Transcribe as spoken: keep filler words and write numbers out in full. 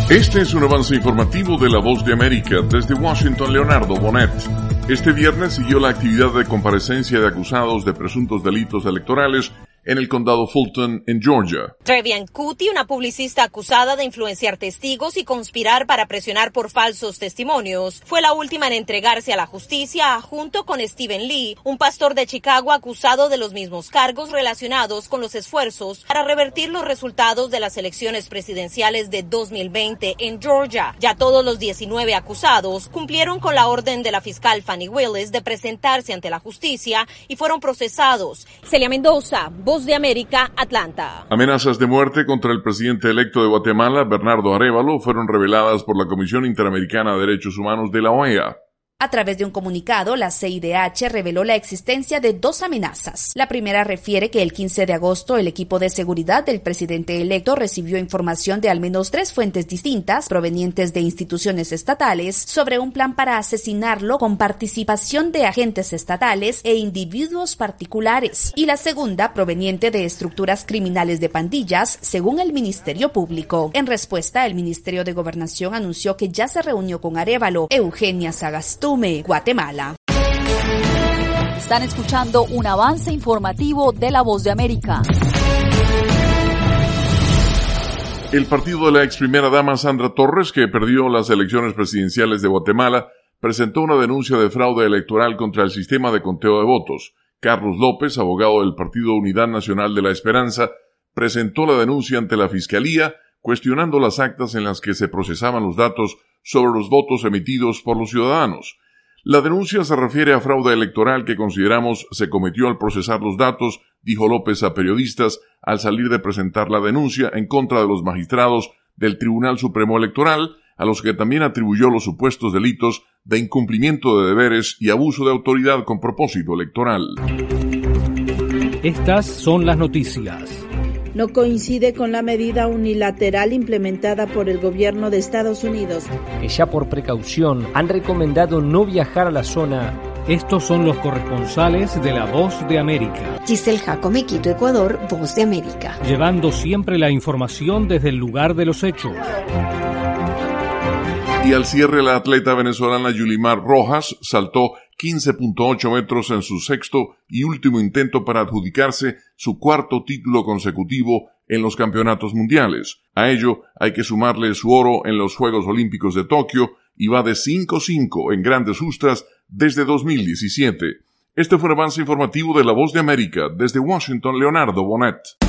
Este es un avance informativo de La Voz de América. Desde Washington, Leonardo Bonet. Este viernes siguió la actividad de comparecencia de acusados de presuntos delitos electorales en el condado Fulton, en Georgia. Trevian Cutie, una publicista acusada de influenciar testigos y conspirar para presionar por falsos testimonios, fue la última en entregarse a la justicia, junto con Stephen Lee, un pastor de Chicago acusado de los mismos cargos relacionados con los esfuerzos para revertir los resultados de las elecciones presidenciales de dos mil veinte en Georgia. Ya todos los diecinueve acusados cumplieron con la orden de la fiscal Fannie Willis de presentarse ante la justicia y fueron procesados. Celia Mendoza, Voz de América, Atlanta. Amenazas de muerte contra el presidente electo de Guatemala, Bernardo Arévalo, fueron reveladas por la Comisión Interamericana de Derechos Humanos de la O E A. A través de un comunicado, la C I D H reveló la existencia de dos amenazas. La primera refiere que el quince de agosto el equipo de seguridad del presidente electo recibió información de al menos tres fuentes distintas, provenientes de instituciones estatales, sobre un plan para asesinarlo con participación de agentes estatales e individuos particulares. Y la segunda, proveniente de estructuras criminales de pandillas, según el Ministerio Público. En respuesta, el Ministerio de Gobernación anunció que ya se reunió con Arévalo. Eugenia Sagastú, Guatemala. Están escuchando un avance informativo de La Voz de América. El partido de la ex primera dama Sandra Torres, que perdió las elecciones presidenciales de Guatemala, presentó una denuncia de fraude electoral contra el sistema de conteo de votos. Carlos López, abogado del Partido Unidad Nacional de la Esperanza, presentó la denuncia ante la Fiscalía, cuestionando las actas en las que se procesaban los datos sobre los votos emitidos por los ciudadanos. La denuncia se refiere a fraude electoral que consideramos se cometió al procesar los datos, dijo López a periodistas al salir de presentar la denuncia en contra de los magistrados del Tribunal Supremo Electoral, a los que también atribuyó los supuestos delitos de incumplimiento de deberes y abuso de autoridad con propósito electoral. Estas son las noticias. No coincide con la medida unilateral implementada por el gobierno de Estados Unidos. Que ya por precaución han recomendado no viajar a la zona. Estos son los corresponsales de La Voz de América. Giselle Jacome, Quito, Ecuador, Voz de América. Llevando siempre la información desde el lugar de los hechos. Y al cierre, la atleta venezolana Yulimar Rojas saltó quince punto ocho metros en su sexto y último intento para adjudicarse su cuarto título consecutivo en los campeonatos mundiales. A ello hay que sumarle su oro en los Juegos Olímpicos de Tokio y va de cinco cinco en grandes justas desde dos mil diecisiete. Este fue el avance informativo de La Voz de América. Desde Washington, Leonardo Bonet.